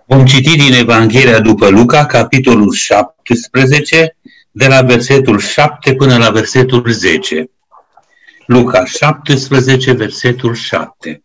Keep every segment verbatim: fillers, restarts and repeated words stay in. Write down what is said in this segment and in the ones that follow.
Vom citi din Evanghelia după Luca, capitolul șaptesprezece, de la versetul șapte până la versetul zece. Luca șaptesprezece, versetul șapte.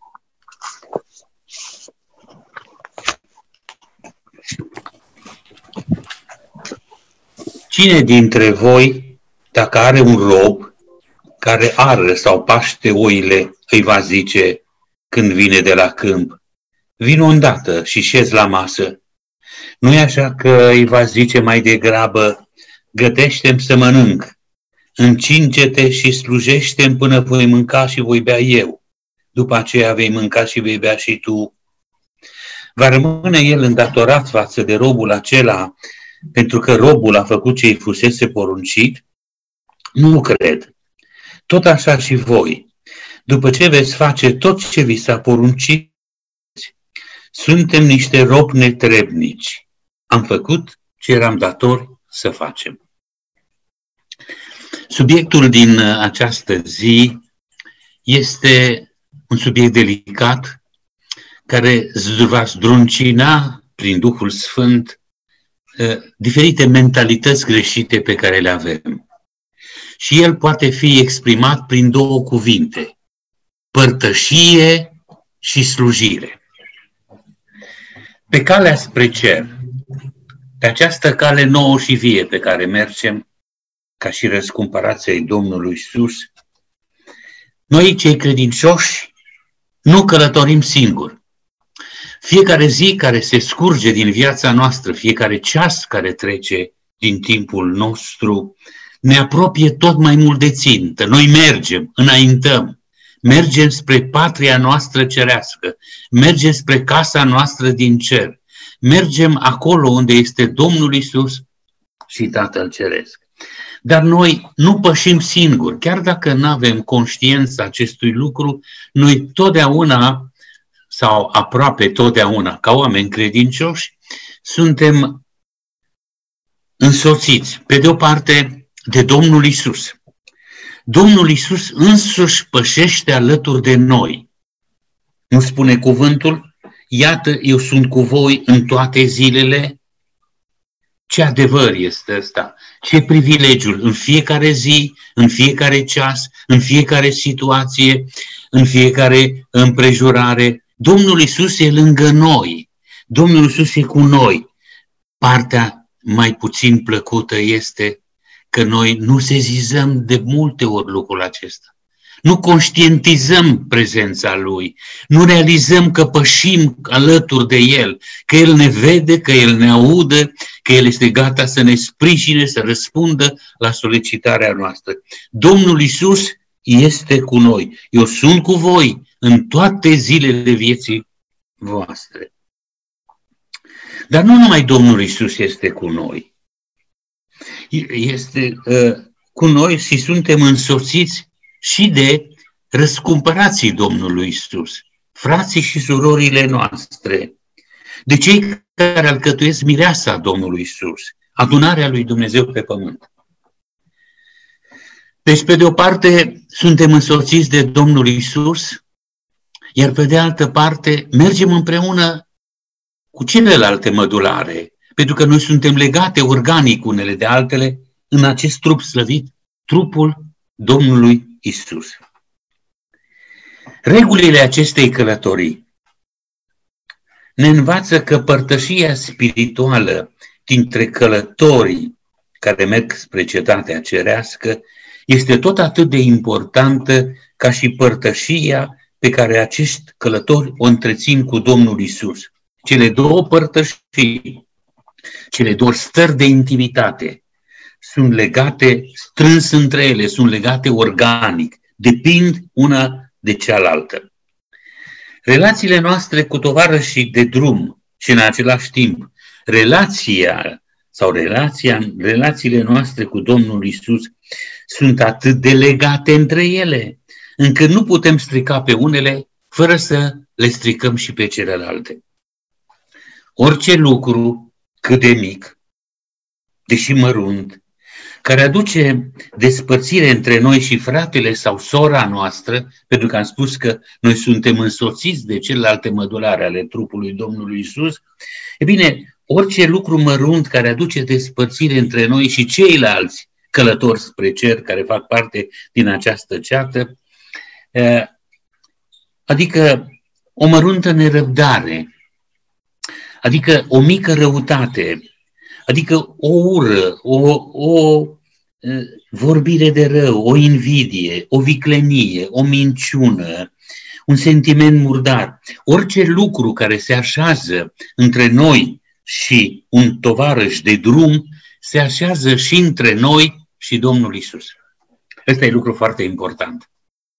Cine dintre voi, dacă are un rob care ară sau paște oile, îi va zice când vine de la câmp: vino îndată și șezi la masă? Nu-i așa că îi va zice mai degrabă: gătește-mi să mănânc, încinge-te și slujește-mi până voi mânca și voi bea eu, după aceea vei mânca și vei bea și tu? Va rămâne el îndatorat față de robul acela pentru că robul a făcut ce îi fusese poruncit? Nu cred. Tot așa și voi, după ce veți face tot ce vi s-a poruncit, suntem niște robi netrebnici. Am făcut ce eram datori să facem. Subiectul din această zi este un subiect delicat care va zdruncina prin Duhul Sfânt diferite mentalități greșite pe care le avem. Și el poate fi exprimat prin două cuvinte: părtășie și slujire. Pe calea spre cer, pe această cale nouă și vie pe care mergem, ca și răscumpărații ai Domnului Iisus, noi, cei credincioși, nu călătorim singuri. Fiecare zi care se scurge din viața noastră, fiecare ceas care trece din timpul nostru, ne apropie tot mai mult de țintă. Noi mergem, înaintăm, mergem spre patria noastră cerească, mergem spre casa noastră din cer, mergem acolo unde este Domnul Iisus și Tatăl Ceresc. Dar noi nu pășim singuri, chiar dacă nu avem conștiința acestui lucru, noi totdeauna, sau aproape totdeauna, ca oameni credincioși, suntem însoțiți, pe de o parte, de Domnul Iisus. Domnul Iisus însuși pășește alături de noi. Nu spune cuvântul: iată, eu sunt cu voi în toate zilele? Ce adevăr este ăsta? Ce privilegiul! În fiecare zi, în fiecare ceas, în fiecare situație, în fiecare împrejurare, Domnul Iisus e lângă noi. Domnul Iisus e cu noi. Partea mai puțin plăcută este că noi nu sezizăm de multe ori lucrul acesta. Nu conștientizăm prezența Lui, nu realizăm că pășim alături de El, că El ne vede, că El ne aude, că El este gata să ne sprijine, să răspundă la solicitarea noastră. Domnul Iisus este cu noi. Eu sunt cu voi în toate zilele vieții voastre. Dar nu numai Domnul Iisus este cu noi. Este uh, cu noi și suntem însoțiți și de răscumpărații Domnului Iisus, frații și surorile noastre, de cei care alcătuiesc mireasa Domnului Iisus, adunarea lui Dumnezeu pe pământ. Deci, pe de o parte, suntem însoțiți de Domnul Iisus, iar pe de altă parte, mergem împreună cu celelalte mădulare, pentru că noi suntem legate organic unele de altele în acest trup slăvit, trupul Domnului Iisus. Regulile acestei călătorii ne învață că părtășia spirituală dintre călătorii care merg spre cetatea cerească este tot atât de importantă ca și părtășia pe care acești călători o întrețin cu Domnul Iisus. Cele două părtășii, cele două stări de intimitate sunt legate strâns între ele, sunt legate organic, depind una de cealaltă. Relațiile noastre cu tovarășii de drum și în același timp relația sau relația, relațiile noastre cu Domnul Iisus sunt atât de legate între ele, încât nu putem strica pe unele fără să le stricăm și pe celelalte. Orice lucru, cât de mic, deși mărunt, care aduce despărțire între noi și fratele sau sora noastră, pentru că am spus că noi suntem însoțiți de celelalte mădulare ale trupului Domnului Iisus, E bine, orice lucru mărunt care aduce despărțire între noi și ceilalți călători spre cer care fac parte din această ceată, adică o măruntă nerăbdare, adică o mică răutate, adică o ură, o, o vorbire de rău, o invidie, o viclenie, o minciună, un sentiment murdar, orice lucru care se așează între noi și un tovarăș de drum, se așează și între noi și Domnul Iisus. Ăsta e lucru foarte important.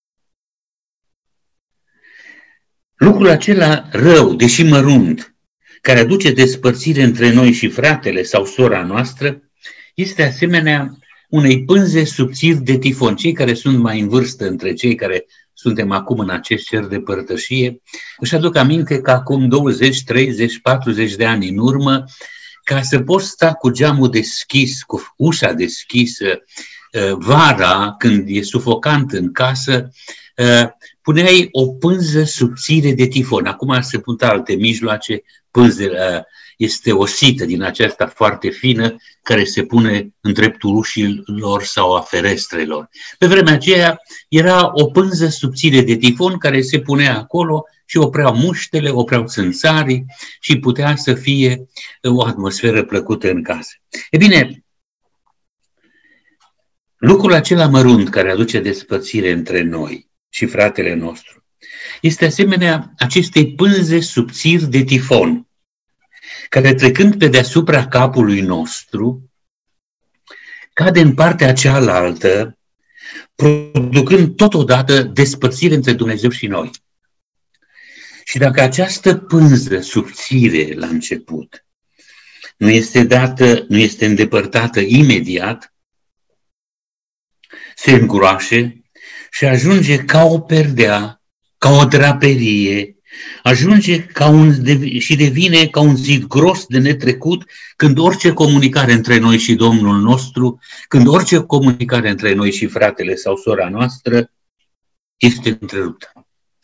Lucrul acela rău, deși mărunt, care aduce despărțire între noi și fratele sau sora noastră, este asemenea unei pânze subțiri de tifon. Cei care sunt mai în vârstă între cei care suntem acum în acest cer de părtășie, își aduc aminte că acum douăzeci, treizeci, patruzeci de ani în urmă, ca să poți sta cu geamul deschis, cu ușa deschisă, vara, când e sufocant în casă, puneai o pânză subțire de tifon. Acum se pun alte mijloace, pânză este o sită din aceasta foarte fină care se pune în dreptul ușilor sau a ferestrelor. Pe vremea aceea era o pânză subțire de tifon care se punea acolo și opreau muștele, opreau țânțarii și putea să fie o atmosferă plăcută în casă. E bine, lucrul acela mărunt care aduce despărțire între noi și fratele nostru este asemenea acestei pânze subțiri de tifon, care trecând pe deasupra capului nostru, cade în partea cealaltă, producând totodată despărțire între Dumnezeu și noi. Și dacă această pânză subțire la început nu este dată, nu este îndepărtată imediat, se îngroașe și ajunge ca o perdea, ca o draperie, ajunge ca un, și devine ca un zid gros de netrecut când orice comunicare între noi și Domnul nostru, când orice comunicare între noi și fratele sau sora noastră este întreruptă.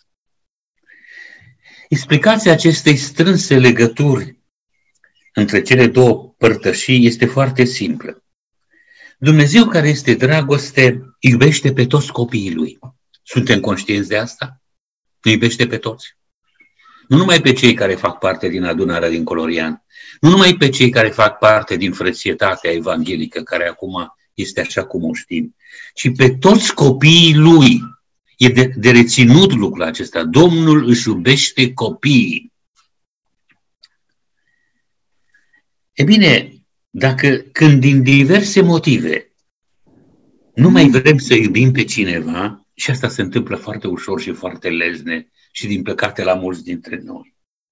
Explicația acestei strânse legături între cele două părtășii este foarte simplă. Dumnezeu, care este dragoste, iubește pe toți copiii Lui. Suntem conștienți de asta? Îi iubește pe toți. Nu numai pe cei care fac parte din adunarea din Colorian, nu numai pe cei care fac parte din frățietatea evanghelică, care acum este așa cum o știm, ci pe toți copiii Lui. E de, de reținut lucrul acesta. Domnul își iubește copiii. E bine, dacă când din diverse motive nu mai vrem să iubim pe cineva, și asta se întâmplă foarte ușor și foarte lezne și din păcate la mulți dintre noi.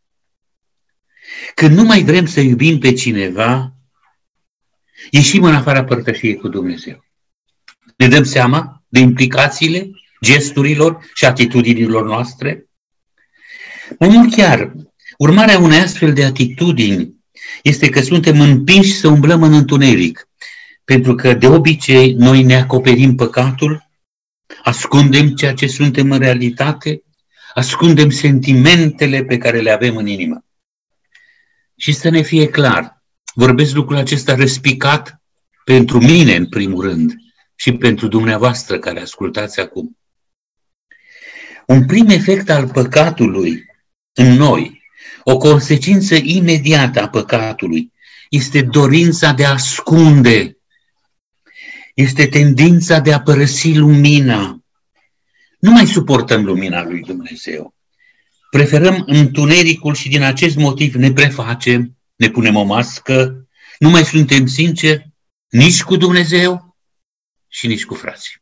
Când nu mai vrem să iubim pe cineva, ieșim în afara părtășiei cu Dumnezeu. Ne dăm seama de implicațiile gesturilor și atitudinilor noastre? Mai mult chiar, urmarea unei astfel de atitudini este că suntem împinși să umblăm în întuneric, pentru că de obicei noi ne acoperim păcatul, ascundem ceea ce suntem în realitate, ascundem sentimentele pe care le avem în inimă. Și să ne fie clar, vorbesc lucrul acesta răspicat pentru mine în primul rând și pentru dumneavoastră care ascultați acum. Un prim efect al păcatului în noi, o consecință imediată a păcatului, este dorința de a ascunde, este tendința de a părăsi lumina. Nu mai suportăm lumina lui Dumnezeu. Preferăm întunericul și din acest motiv ne prefacem, ne punem o mască, nu mai suntem sinceri nici cu Dumnezeu și nici cu frații.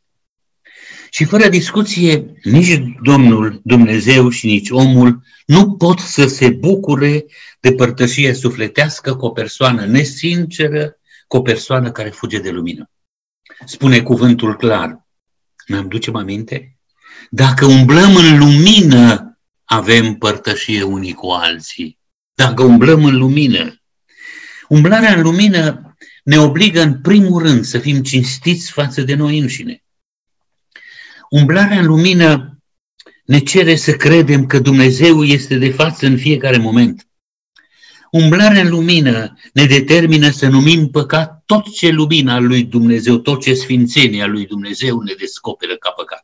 Și fără discuție, nici Domnul Dumnezeu și nici omul nu pot să se bucure de părtășie sufletească cu o persoană nesinceră, cu o persoană care fuge de lumină. Spune cuvântul clar. Ne aducem aminte? Dacă umblăm în lumină, avem părtășie unii cu alții. Dacă umblăm în lumină. Umblarea în lumină ne obligă în primul rând să fim cinstiți față de noi înșine. Umblarea în lumină ne cere să credem că Dumnezeu este de față în fiecare moment. Umblarea în lumină ne determină să numim păcat tot ce lumina lui Dumnezeu, tot ce sfințenia lui Dumnezeu ne descoperă ca păcat.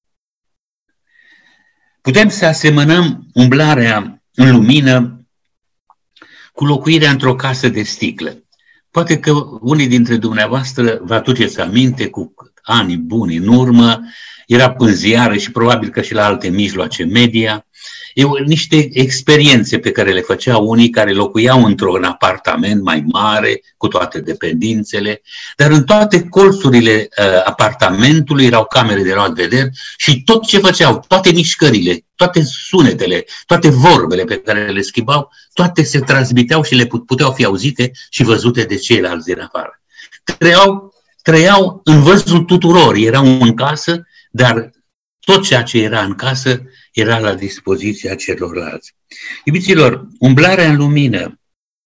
Putem să asemănăm umblarea în lumină cu locuirea într-o casă de sticlă. Poate că unii dintre dumneavoastră vă aduceți aminte, cu ani buni în urmă, era în ziare și probabil că și la alte mijloace media, eu, niște experiențe pe care le făceau unii care locuiau într-un apartament mai mare, cu toate dependențele, dar în toate colțurile uh, apartamentului erau camere de luat vedere și tot ce făceau, toate mișcările, toate sunetele, toate vorbele pe care le schimbau, toate se transmiteau și le puteau fi auzite și văzute de ceilalți din afară. Trăiau, trăiau în văzul tuturor, erau în casă, dar tot ceea ce era în casă era la dispoziția celorlalți. Iubiților, umblarea în lumină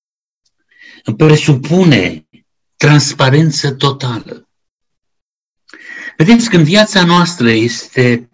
presupune transparență totală. Vedeți, când viața noastră este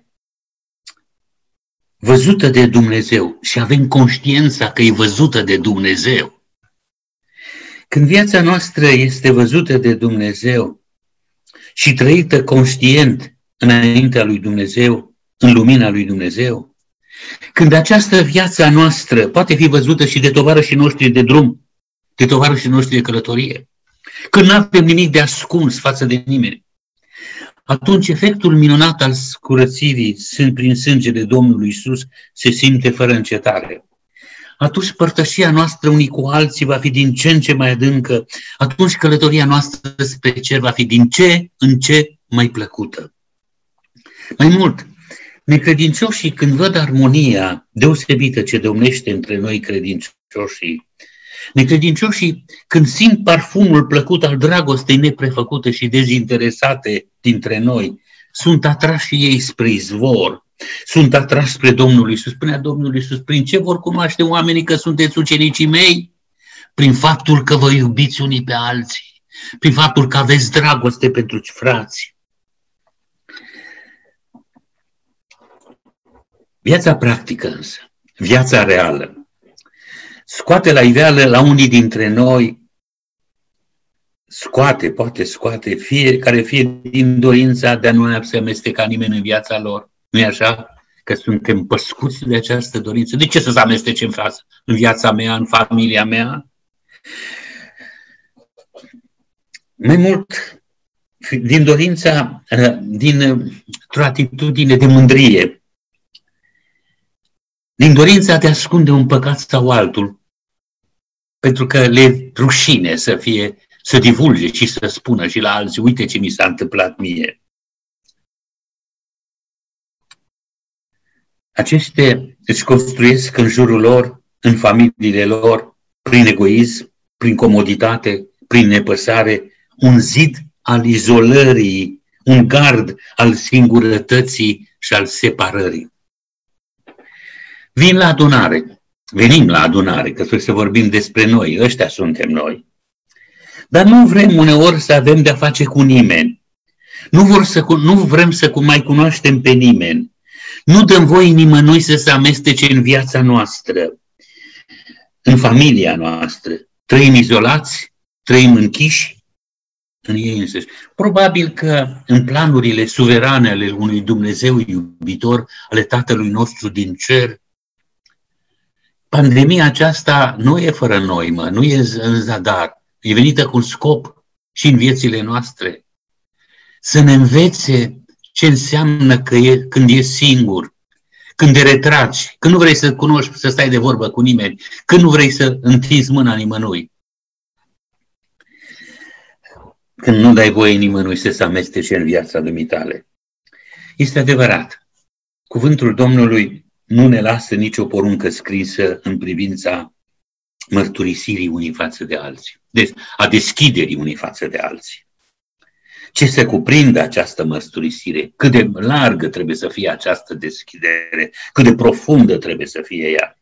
văzută de Dumnezeu și avem conștiința că e văzută de Dumnezeu, când viața noastră este văzută de Dumnezeu și trăită conștient înaintea lui Dumnezeu, în lumina lui Dumnezeu, când această viață a noastră poate fi văzută și de tovarășii noștri de drum, de tovarășii noștri de călătorie, când nu avem nimic de ascuns față de nimeni, atunci efectul minunat al curățirii prin sângele Domnului Iisus se simte fără încetare. Atunci părtășia noastră unii cu alții va fi din ce în ce mai adâncă, atunci călătoria noastră spre cer va fi din ce în ce mai plăcută. Mai mult, necredincioșii, când văd armonia deosebită ce domnește între noi credincioșii, necredincioșii, când simt parfumul plăcut al dragostei neprefăcute și dezinteresate dintre noi, sunt atrași și ei spre izvor, sunt atrași spre Domnul Iisus. Spunea Domnul Iisus, prin ce vor cunoaște oamenii că sunteți ucenicii mei? Prin faptul că vă iubiți unii pe alții, prin faptul că aveți dragoste pentru frați. Viața practică însă, viața reală, scoate la iveală la unii dintre noi, scoate, poate scoate, fiecare fie din dorința de a nu se amesteca nimeni în viața lor. Nu-i așa? Că suntem păscuți de această dorință. De ce să se amestece în, față, în viața mea, în familia mea? Mai mult, din dorința, dintr-o atitudine de mândrie, din dorința de a ascunde un păcat sau altul, pentru că le rușine să fie, să divulge și să spună și la alții, uite ce mi s-a întâmplat mie. Acestea își construiesc în jurul lor, în familiile lor, prin egoism, prin comoditate, prin nepăsare, un zid al izolării, un gard al singurătății și al separării. Vin la adunare, venim la adunare, că trebuie să vorbim despre noi, ăștia suntem noi. Dar nu vrem uneori să avem de-a face cu nimeni. Nu, vor să, nu vrem să mai cunoaștem pe nimeni. Nu dăm voie nimănui să se amestece în viața noastră, în familia noastră. Trăim izolați, trăim închiși în ei însăși. Probabil că în planurile suverane ale unui Dumnezeu iubitor, ale Tatălui nostru din cer, pandemia aceasta nu e fără noi, mă, nu e în zadar. E venită cu un scop și în viețile noastre. Să ne învețe ce înseamnă că e, când e singur, când te retragi, când nu vrei să cunoști, să stai de vorbă cu nimeni, când nu vrei să întinzi mâna nimănui. Când nu dai voie nimănui să se amestece în viața dumitale. Este adevărat. Cuvântul Domnului nu ne lasă nicio poruncă scrisă în privința mărturisirii unii față de alții. Deci, a deschiderii unii față de alții. Ce se cuprinde această mărturisire? Cât de largă trebuie să fie această deschidere? Cât de profundă trebuie să fie ea?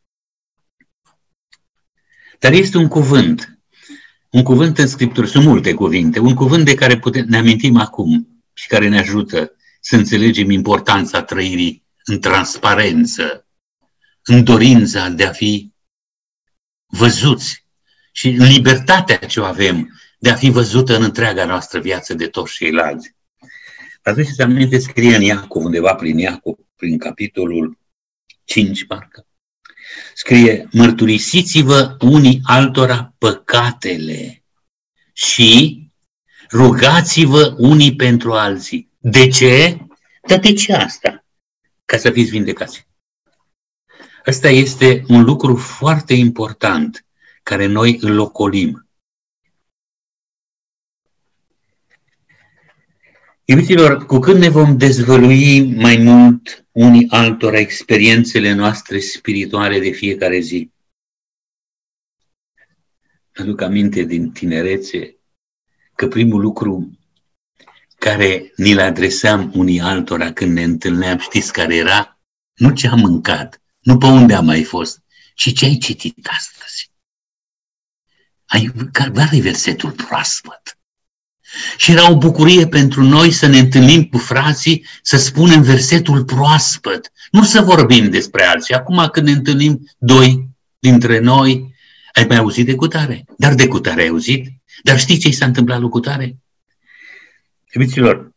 Dar este un cuvânt. Un cuvânt în Scriptură, sunt multe cuvinte, un cuvânt de care putem, ne amintim acum și care ne ajută să înțelegem importanța trăirii în transparență, în dorința de a fi văzuți și libertatea ce o avem de a fi văzută în întreaga noastră viață de toți ceilalți. Aduceți aminte, scrie în Iacov, undeva prin Iacov, prin capitolul cinci, parcă. Scrie, mărturisiți-vă unii altora păcatele și rugați-vă unii pentru alții. De ce? Dar de ce asta? Ca să fiți vindecați. Ăsta este un lucru foarte important care noi îl ocolim. Iubiților, cu cât ne vom dezvălui mai mult unii altora experiențele noastre spirituale de fiecare zi. Aduc aminte din tinerețe că primul lucru care ni-l adresam unii altora când ne întâlneam, știți care era? Nu ce am mâncat, nu pe unde am mai fost, ci ce ai citit astăzi. Ai, care-i versetul proaspăt? Și era o bucurie pentru noi să ne întâlnim cu frații, să spunem versetul proaspăt, nu să vorbim despre alții. Acum când ne întâlnim doi dintre noi, ai mai auzit de cutare? Dar de cutare ai auzit? Dar știi ce i s-a întâmplat lui cutare? Iubiților,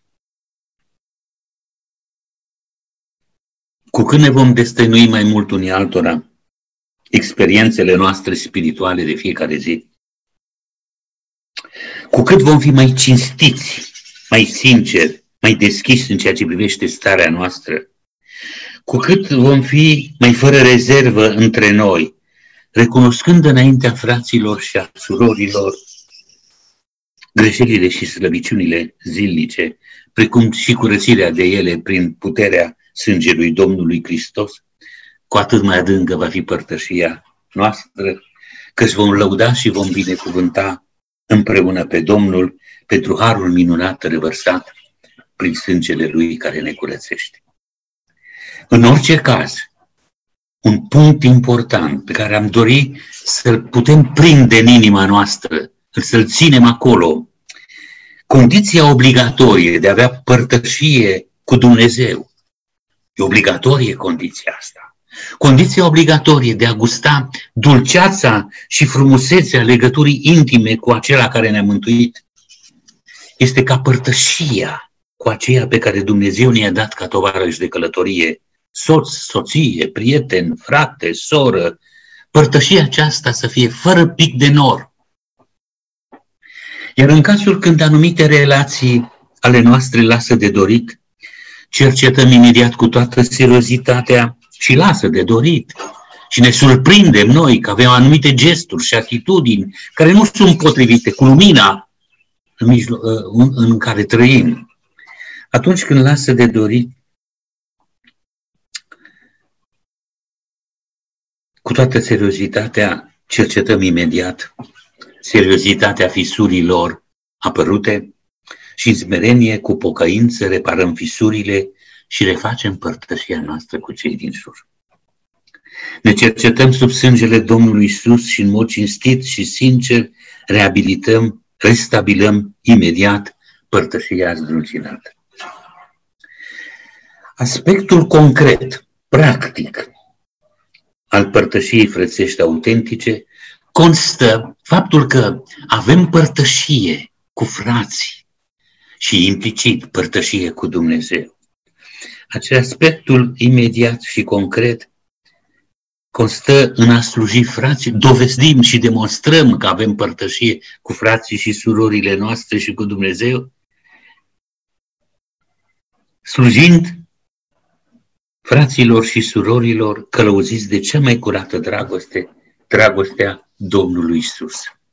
cu cât ne vom destăinui mai mult unii altora experiențele noastre spirituale de fiecare zi, cu cât vom fi mai cinstiți, mai sinceri, mai deschiși în ceea ce privește starea noastră, cu cât vom fi mai fără rezervă între noi, recunoscând înaintea fraților și a surorilor greșelile și slăbiciunile zilnice, precum și curățirea de ele prin puterea sângelui Domnului Hristos, cu atât mai adâncă va fi părtășia noastră, căci vom lăuda și vom binecuvânta împreună pe Domnul pentru harul minunat revărsat prin sângele Lui care ne curățește. În orice caz, un punct important pe care am dorit să-l putem prinde în inima noastră, să-l ținem acolo, condiția obligatorie de a avea părtășie cu Dumnezeu. E obligatorie condiția asta. Condiția obligatorie de a gusta dulceața și frumusețea legăturii intime cu acela care ne-a mântuit este ca părtășia cu aceea pe care Dumnezeu ne-a dat ca tovarăși de călătorie, soț, soție, prieten, frate, soră, părtășia aceasta să fie fără pic de nor. Iar în cazul când anumite relații ale noastre lasă de dorit, cercetăm imediat cu toată seriozitatea și lasă de dorit. Și ne surprindem noi că avem anumite gesturi și atitudini care nu sunt potrivite cu lumina în, mijlo- în care trăim. Atunci când lasă de dorit, cu toată seriozitatea cercetăm imediat seriozitatea fisurilor apărute și în smerenie cu pocăință reparăm fisurile și refacem părtășia noastră cu cei din jur. Ne cercetăm sub sângele Domnului Iisus și în mod cinstit și sincer reabilităm, restabilăm imediat părtășia zdruncinată. Aspectul concret, practic, al părtășiei frățești autentice constă faptul că avem părtășie cu frații și implicit părtășie cu Dumnezeu. Acest aspectul imediat și concret constă în a sluji frații, dovedim și demonstrăm că avem părtășie cu frații și surorile noastre și cu Dumnezeu, slujind fraților și surorilor călăuziți de cea mai curată dragoste, dragostea Domnului Iisus.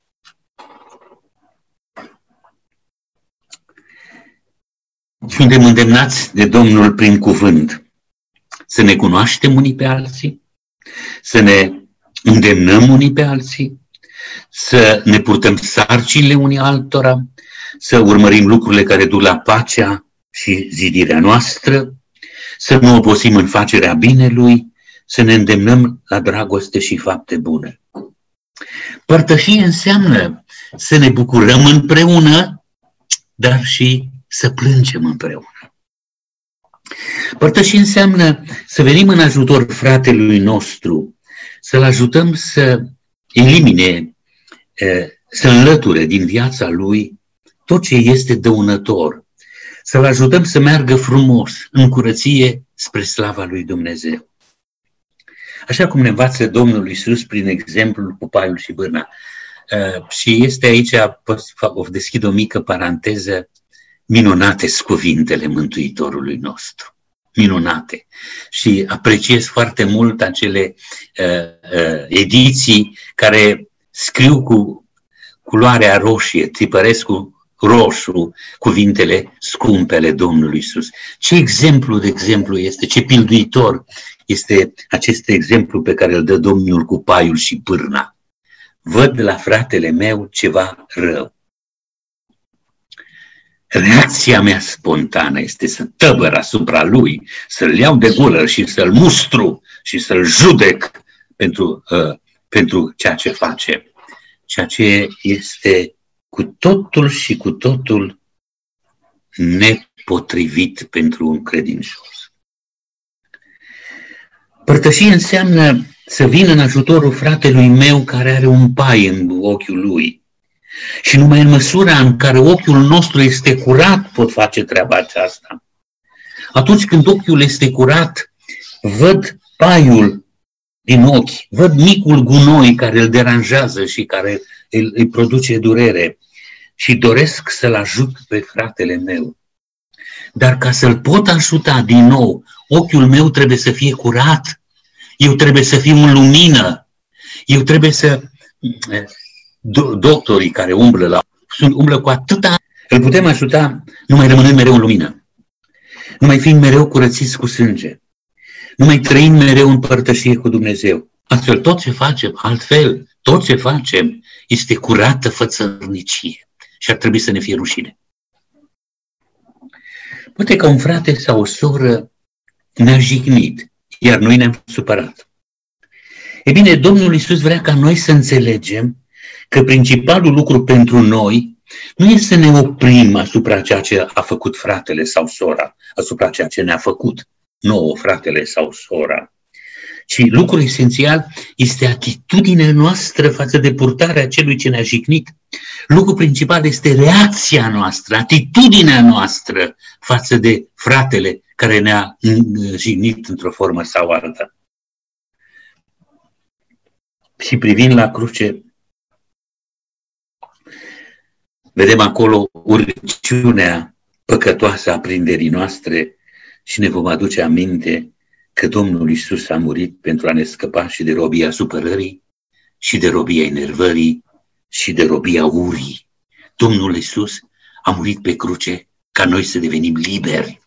Suntem îndemnați de Domnul prin cuvânt să ne cunoaștem unii pe alții, să ne îndemnăm unii pe alții, să ne purtăm sarcinile unii altora, să urmărim lucrurile care duc la pacea și zidirea noastră, să nu obosim în facerea binelui, să ne îndemnăm la dragoste și fapte bune. Părtășie înseamnă să ne bucurăm împreună, dar și să plângem împreună. Părtășie înseamnă să venim în ajutor fratelui nostru, să-l ajutăm să elimine să înlăture din viața lui tot ce este dăunător, să-l ajutăm să meargă frumos, în curăție, spre slava lui Dumnezeu. Așa cum ne învață Domnul Iisus prin exemplul cu paiul și bârna. Și este aici, o deschid o mică paranteză, minunate sunt cuvintele Mântuitorului nostru. Minunate. Și apreciez foarte mult acele uh, uh, ediții care scriu cu culoarea roșie, tipăresc cu roșu cuvintele scumpele Domnului Iisus. Ce exemplu, de exemplu, este, ce pilduitor este acest exemplu pe care îl dă Domnul cu paiul și pârna. Văd la fratele meu ceva rău. Reacția mea spontană este să tăbăr asupra lui, să-l iau de gură și să-l mustru și să-l judec pentru, uh, pentru ceea ce face. Ceea ce este cu totul și cu totul nepotrivit pentru un credincios. Părtășie înseamnă să vin în ajutorul fratelui meu care are un pai în ochiul lui. Și numai în măsura în care ochiul nostru este curat pot face treaba aceasta. Atunci când ochiul este curat, văd paiul din ochi, văd micul gunoi care îl deranjează și care îl, îi produce durere și doresc să-l ajut pe fratele meu. Dar ca să-l pot ajuta din nou, ochiul meu trebuie să fie curat, eu trebuie să fiu în lumină, eu trebuie să... Doctorii care umblă, la, sunt, umblă cu atâta, îl putem ajuta numai rămânând mereu în lumină, numai fiind mereu curățiți cu sânge, numai trăind mereu în părtășie cu Dumnezeu. Astfel tot ce facem, altfel, tot ce facem este curată fățărnicie și ar trebui să ne fie rușine. Poate că un frate sau o soră ne-a jignit, iar noi ne-am supărat. E bine, Domnul Iisus vrea ca noi să înțelegem că principalul lucru pentru noi nu este să ne oprim asupra ceea ce a făcut fratele sau sora, asupra ceea ce ne-a făcut nouă fratele sau sora, ci lucrul esențial este atitudinea noastră față de purtarea celui ce ne-a jignit. Lucrul principal este reacția noastră, atitudinea noastră față de fratele care ne-a jignit într-o formă sau alta. Și privind la cruce, vedem acolo urciunea păcătoasă a prinderii noastre și ne vom aduce aminte că Domnul Iisus a murit pentru a ne scăpa și de robia supărării, și de robia enervării, și de robia urii. Domnul Iisus a murit pe cruce ca noi să devenim liberi.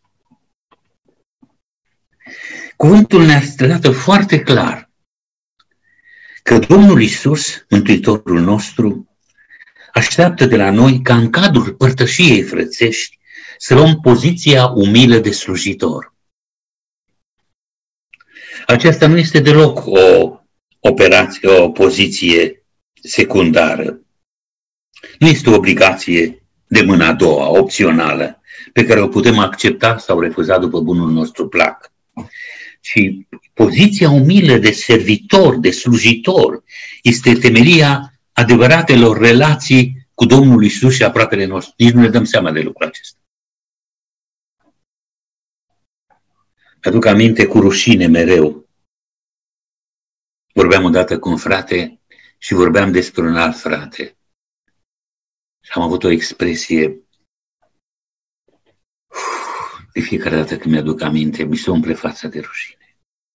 Cuvântul ne arată foarte clar că Domnul Iisus, Mântuitorul nostru, așteaptă de la noi ca în cadrul părtășiei frățești să luăm poziția umilă de slujitor. Aceasta nu este deloc o operație, o poziție secundară. Nu este o obligație de mâna a doua, opțională, pe care o putem accepta sau refuza după bunul nostru plac. Și poziția umilă de servitor, de slujitor, este temelia adevăratelor relații cu Domnul Iisus și aproapele nostru. Nici nu ne dăm seama de lucrul acesta. Aduc aminte cu rușine mereu. Vorbeam odată cu un frate și vorbeam despre un alt frate. Și am avut o expresie. De fiecare dată când mi-aduc aminte, mi se umple fața de rușine.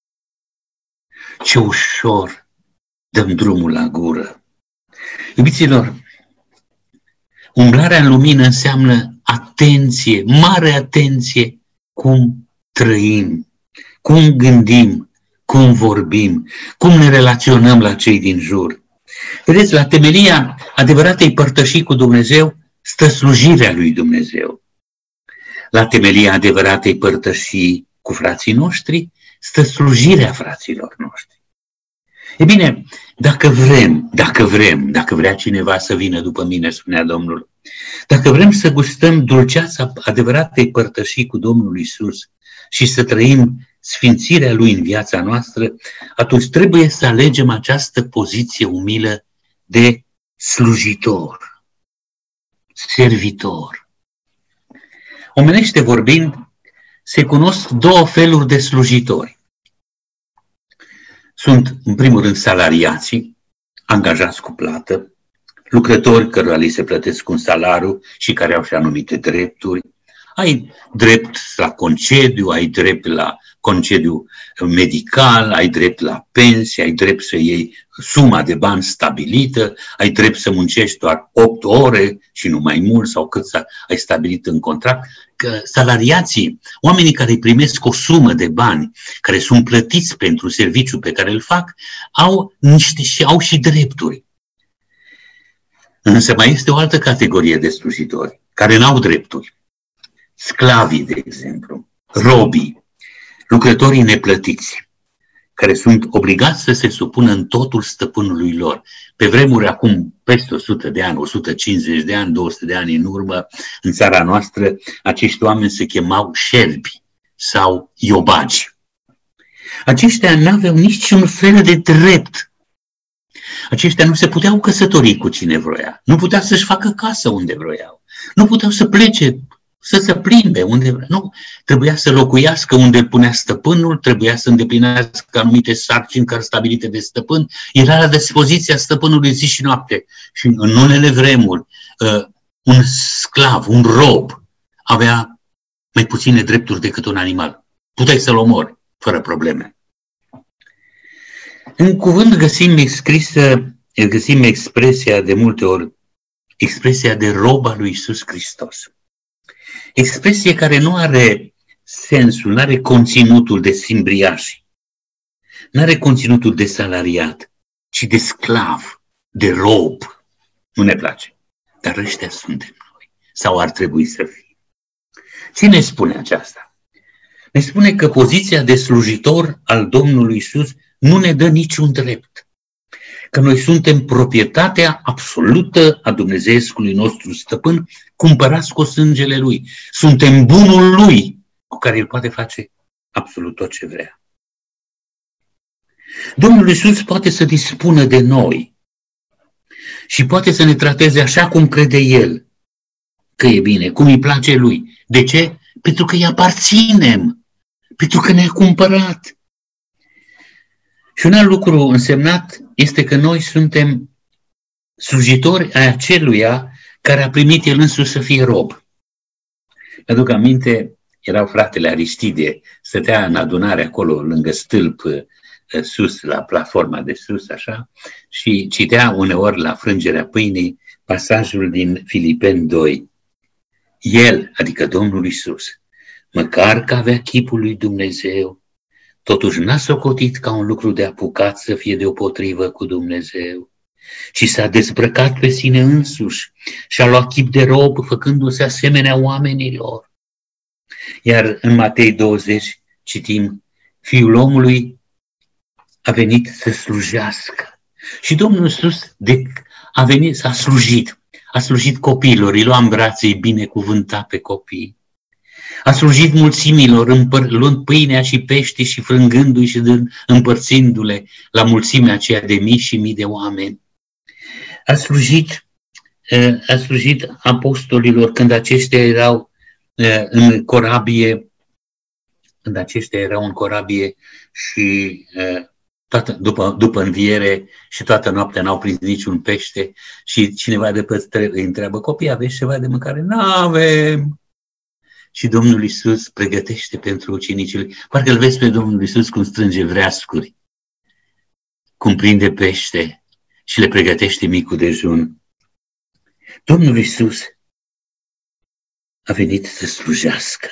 Ce ușor dăm drumul la gură. Iubiților, umblarea în lumină înseamnă atenție, mare atenție cum trăim, cum gândim, cum vorbim, cum ne relaționăm la cei din jur. Vedeți, la temelia adevăratei părtășii cu Dumnezeu stă slujirea lui Dumnezeu. La temelia adevăratei părtășii cu frații noștri stă slujirea fraților noștri. E bine, dacă vrem, dacă vrem, dacă vrea cineva să vină după mine, spunea Domnul, dacă vrem să gustăm dulceața adevăratei părtășii cu Domnul Iisus și să trăim sfințirea Lui în viața noastră, atunci trebuie să alegem această poziție umilă de slujitor, servitor. Omenește vorbind, se cunosc două feluri de slujitori. Sunt, în primul rând, salariații, angajați cu plată, lucrători cărora li se plătesc un salariu și care au și anumite drepturi. Ai drept la concediu, ai drept la concediu medical, ai drept la pensie, ai drept să iei suma de bani stabilită, ai drept să muncești doar opt ore și nu mai mult sau cât ai stabilit în contract. Că salariații, oamenii care primesc o sumă de bani, care sunt plătiți pentru serviciul pe care îl fac, au niște și au și drepturi. Însă mai este o altă categorie de slujitori care n-au drepturi. Sclavii, de exemplu, robii, lucrătorii neplătiți, care sunt obligați să se supună în totul stăpânului lor. Pe vremuri, acum peste o sută de ani, o sută cincizeci de ani, două sute de ani în urmă, în țara noastră, acești oameni se chemau șerpi sau iobagi. Aceștia nu aveau niciun fel de drept. Aceștia nu se puteau căsători cu cine vroia, nu puteau să-și facă casă unde vroiau, nu puteau să plece, să se plimbe unde vrea. Nu, trebuia să locuiască unde îl punea stăpânul, trebuia să îndeplinească anumite sarcini care stabilite de stăpân, era la dispoziția stăpânului zi și noapte. Și în unele vremuri, un sclav, un rob, avea mai puține drepturi decât un animal. Puteai să-l omori, fără probleme. În cuvânt găsim scrisă, găsim expresia de multe ori, expresia de rob al lui Iisus Hristos. Expresie care nu are sensul, nu are conținutul de simbriaș, nu are conținutul de salariat, ci de sclav, de rob. Nu ne place, dar ăștia suntem noi, sau ar trebui să fie. Cine spune aceasta? Ne spune că poziția de slujitor al Domnului Iisus nu ne dă niciun drept. Că noi suntem proprietatea absolută a Dumnezeescului nostru stăpân, cumpărați cu sângele Lui. Suntem bunul Lui, cu care El poate face absolut tot ce vrea. Domnul Iisus poate să dispună de noi și poate să ne trateze așa cum crede El că e bine, cum îi place Lui. De ce? Pentru că îi aparținem, pentru că ne-a cumpărat. Și un alt lucru însemnat este că noi suntem slujitori ai aceluia care a primit el însuși să fie rob. Mi-aduc aminte, erau fratele Aristide, stătea în adunare acolo lângă stâlp sus, la platforma de sus, așa, și citea uneori la frângerea pâinii pasajul din Filipeni doi. El, adică Domnul Iisus, măcar că avea chipul lui Dumnezeu, totuși n-a socotit ca un lucru de apucat să fie deopotrivă cu Dumnezeu, ci s-a dezbrăcat pe sine însuși și a luat chip de rob, făcându-se asemenea oamenilor. Iar în Matei douăzeci citim, Fiul omului a venit să slujească. Și Domnul Iisus a venit, s-a slujit. A slujit copiilor, îi lua în brațe, îi binecuvânta pe copii. A slujit mulțimilor, împăr- luând pâinea și peștii și frângându-i și împărțindu-le la mulțimea aceea de mii și mii de oameni. A slujit, a slujit apostolilor când aceștia erau în corabie, când aceștia erau în corabie și toată, după, după înviere și toată noaptea n-au prins niciun pește și cineva de pe îi întreabă, copii, aveți ceva de mâncare? N-avem! Și Domnul Iisus pregătește pentru ucenicii lui. Parcă îl vezi pe Domnul Iisus cum strânge vreascuri, cum prinde pește și le pregătește micul dejun. Domnul Iisus a venit să slujească.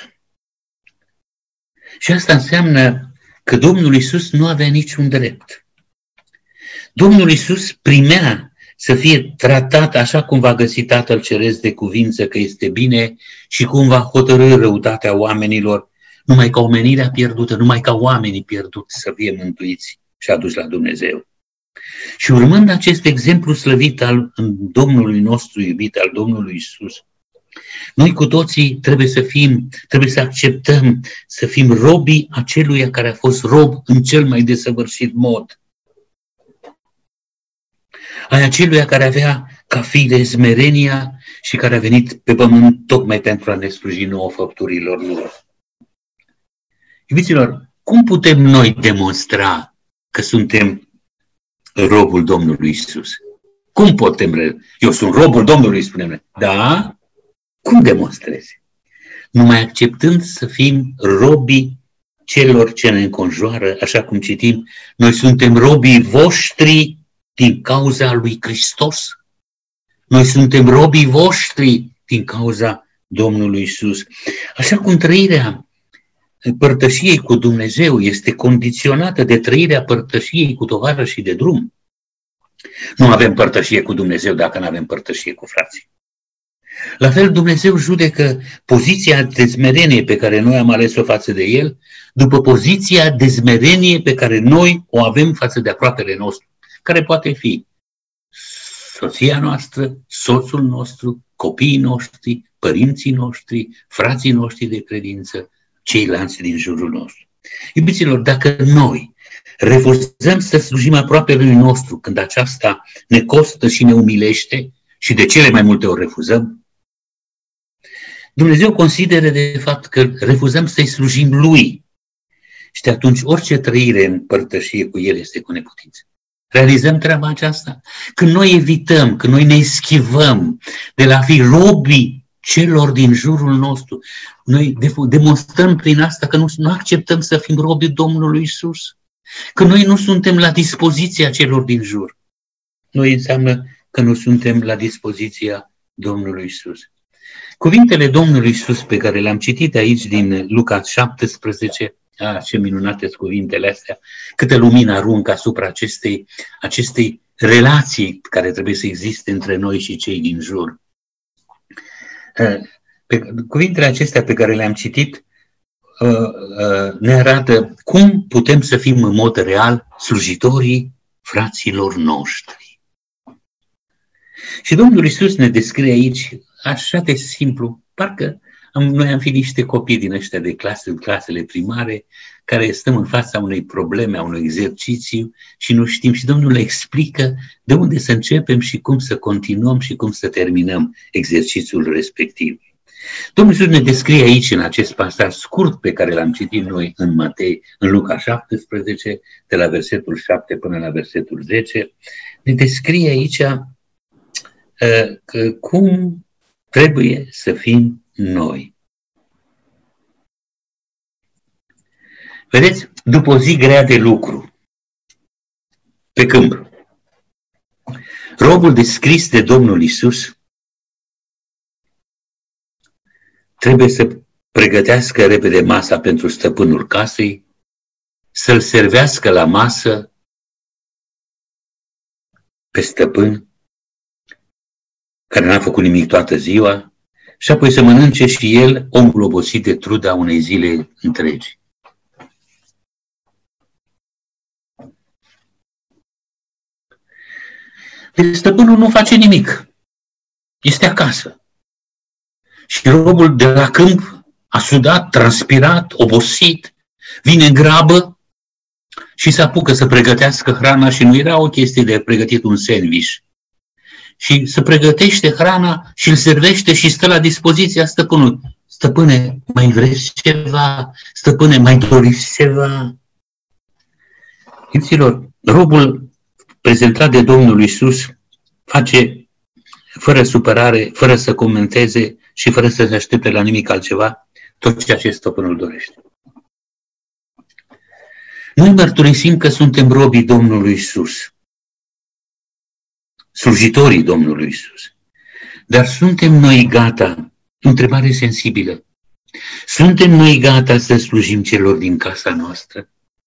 Și asta înseamnă că Domnul Iisus nu avea niciun drept. Domnul Iisus primea să fie tratat așa cum va găsi Tatăl Ceresc de cuvință că este bine și cum va hotărâ răutatea oamenilor, numai ca omenirea pierdută, numai ca oamenii pierduți să fie mântuiți și aduși la Dumnezeu. Și urmând acest exemplu slăvit al Domnului nostru iubit, al Domnului Iisus, noi cu toții trebuie să fim, trebuie să acceptăm să fim robii aceluia care a fost rob în cel mai desăvârșit mod. ai aceluia care avea ca fire smerenia și care a venit pe pământ tocmai pentru a ne sluji nouă făpturilor lor. Iubiților, cum putem noi demonstra că suntem robul Domnului Iisus? Cum putem? Eu sunt robul Domnului, spunem. Da? Cum demonstrezi? Numai acceptând să fim robii celor ce ne înconjoară, așa cum citim, noi suntem robii voștri din cauza lui Hristos. Noi suntem robii voștri din cauza Domnului Iisus. Așa cum trăirea părtășiei cu Dumnezeu este condiționată de trăirea părtășiei cu tovarășii de drum. Nu avem părtășie cu Dumnezeu dacă nu avem părtășie cu frații. La fel, Dumnezeu judecă poziția de smerenie pe care noi am ales-o față de El, după poziția de smerenie pe care noi o avem față de aproapele nostru, care poate fi soția noastră, soțul nostru, copiii noștri, părinții noștri, frații noștri de credință, ceilalți din jurul nostru. Iubiților, dacă noi refuzăm să slujim aproapelui nostru când aceasta ne costă și ne umilește, și de cele mai multe ori refuzăm, Dumnezeu consideră de fapt că refuzăm să-i slujim Lui. Și de atunci orice trăire în părtășie cu El este cu neputință. Realizăm treaba aceasta? Când noi evităm, când noi ne eschivăm de la a fi robii celor din jurul nostru, noi demonstrăm prin asta că nu, nu acceptăm să fim robii Domnului Iisus. Că noi nu suntem la dispoziția celor din jur. Noi înseamnă că nu suntem la dispoziția Domnului Iisus. Cuvintele Domnului Iisus pe care le-am citit aici din Luca șaptesprezece, a, ce minunate sunt cuvintele astea, câtă lumină aruncă asupra acestei, acestei relații care trebuie să existe între noi și cei din jur. Pe, cuvintele acestea pe care le-am citit ne arată cum putem să fim în mod real slujitorii fraților noștri. Și Domnul Iisus ne descrie aici așa de simplu, parcă am, noi am fi niște copii din ăștia de clase, clasele primare, care stăm în fața unei probleme, a unui exercițiu și nu știm. Și Domnul le explică de unde să începem și cum să continuăm și cum să terminăm exercițiul respectiv. Domnul Iisus ne descrie aici, în acest pasaj scurt pe care l-am citit noi în Matei, în Luca șaptesprezece, de la versetul șapte până la versetul zece, ne descrie aici uh, că cum trebuie să fim noi. Vedeți, după o zi grea de lucru, pe câmp, robul descris de Domnul Iisus trebuie să pregătească repede masa pentru stăpânul casei, să-l servească la masă pe stăpân, care n-a făcut nimic toată ziua, și apoi să mănânce și el, omul obosit de truda unei zile întregi. Deci stăpânul nu face nimic. Este acasă. Și robul de la câmp a sudat, transpirat, obosit, vine în grabă și se apucă să pregătească hrana și nu era o chestie de pregătit un sandwich. Și se pregătește hrana și îl servește și stă la dispoziția stăpânului. Stăpâne, mai vreți ceva? Stăpâne, mai doriți ceva? Iubiților, robul prezentat de Domnul Iisus face fără supărare, fără să comenteze și fără să se aștepte la nimic altceva, tot ceea ce stăpânul dorește. Noi mărturisim că suntem robii Domnului Iisus, slujitorii Domnului Iisus. Dar suntem noi gata, întrebare sensibilă, suntem noi gata să slujim celor din casa noastră?